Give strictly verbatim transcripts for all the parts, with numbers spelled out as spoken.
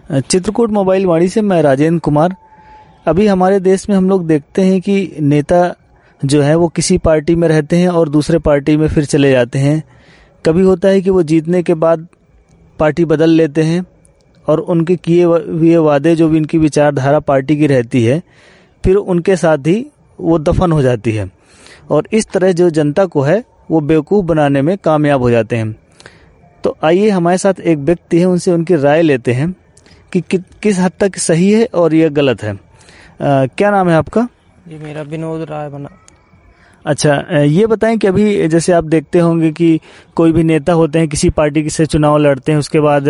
Chitrakoot mobile वाणी से मैं राजेंद्र कुमार। अभी हमारे देश में हम लोग देखते हैं कि नेता जो है वो किसी पार्टी में रहते हैं और दूसरे पार्टी में फिर चले जाते हैं। कभी होता है कि वो जीतने के बाद पार्टी बदल लेते हैं और उनके किए हुए वादे जो भी इनकी विचारधारा पार्टी की रहती है फिर उनके साथ ही वो दफन हो जाती है और इस तरह जो जनता को है वो बेवकूफ़ बनाने में कामयाब हो जाते हैं। तो आइए हमारे साथ एक व्यक्ति है, उनसे उनकी राय लेते हैं कि, कि किस हद तक सही है और यह गलत है। आ, क्या नाम है आपका? जी मेरा विनोद राय बना। अच्छा, ये बताएं कि अभी जैसे आप देखते होंगे कि कोई भी नेता होते हैं किसी पार्टी से चुनाव लड़ते हैं, उसके बाद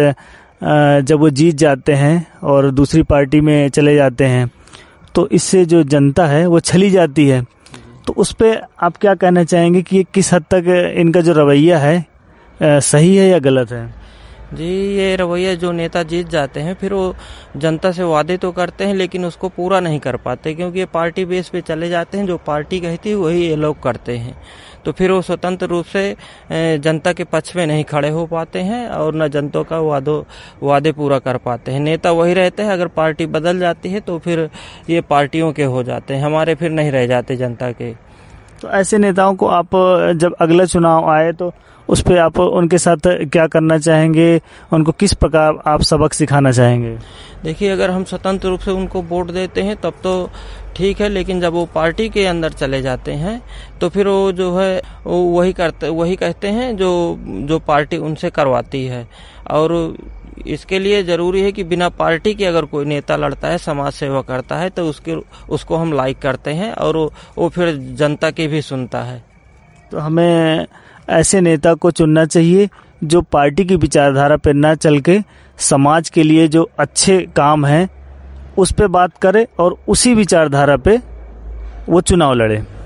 जब वो जीत जाते हैं और दूसरी पार्टी में चले जाते हैं तो इससे जो जनता है वो छली जाती है। तो उस पर आप क्या कहना चाहेंगे कि ये किस हद तक इनका जो रवैया है सही है या गलत है? जी ये रवैया, जो नेता जीत जाते हैं फिर वो जनता से वादे तो करते हैं लेकिन उसको पूरा नहीं कर पाते, क्योंकि ये पार्टी बेस पे चले जाते हैं। जो पार्टी कहती है वही ये लोग करते हैं, तो फिर वो स्वतंत्र रूप से जनता के पक्ष में नहीं खड़े हो पाते हैं और न जनता का वादों वादे पूरा कर पाते हैं। नेता वही रहते हैं, अगर पार्टी बदल जाती है तो फिर ये पार्टियों के हो जाते हैं, हमारे फिर नहीं रह जाते जनता के। तो ऐसे नेताओं को आप जब अगला चुनाव आए तो उस पर आप उनके साथ क्या करना चाहेंगे, उनको किस प्रकार आप सबक सिखाना चाहेंगे? देखिए, अगर हम स्वतंत्र रूप से उनको वोट देते हैं तब तो ठीक है, लेकिन जब वो पार्टी के अंदर चले जाते हैं तो फिर वो जो है वो वही करते वही कहते हैं जो जो पार्टी उनसे करवाती है। और इसके लिए जरूरी है कि बिना पार्टी के अगर कोई नेता लड़ता है, समाज सेवा करता है तो उसके उसको हम लाइक करते हैं और वो, वो फिर जनता की भी सुनता है। तो हमें ऐसे नेता को चुनना चाहिए जो पार्टी की विचारधारा पर ना चल के समाज के लिए जो अच्छे काम हैं उस पे बात करे और उसी विचारधारा पे वो चुनाव लड़े।